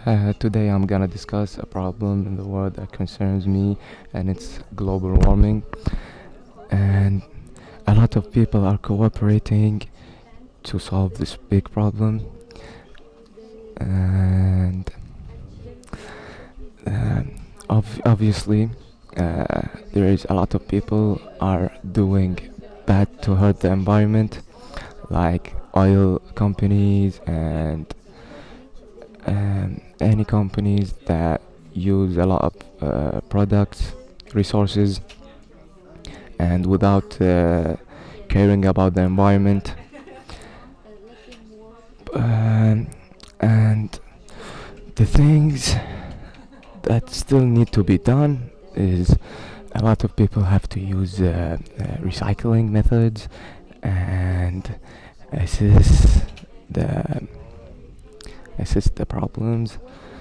Today I'm gonna discuss a problem in the world that concerns me, and it's global warming. And a lot of people are cooperating to solve this big problem. And obviously, there is a lot of people are doing bad to hurt the environment, like oil companies and any companies that use a lot of products, resources, and without caring about the environment. Um, and the things that still need to be done is a lot of people have to use recycling methods and assess the assess the problems,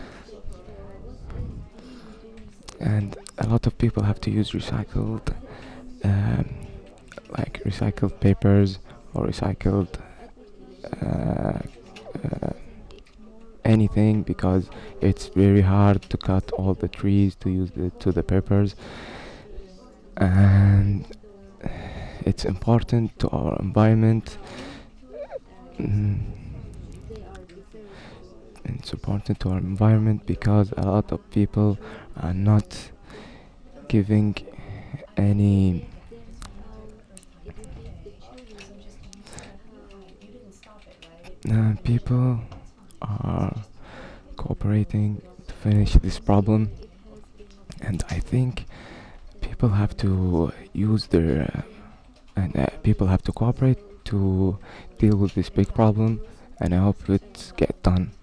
and a lot of people have to use recycled um, like recycled papers or recycled uh, uh, anything, because it's very hard to cut all the trees to use the papers. And it's important to our environment. mm, it's important to our environment because a lot of people are not giving any people are cooperating to finish this problem. And I think people have to use their and people have to cooperate to deal with this big problem, and I hope it get done.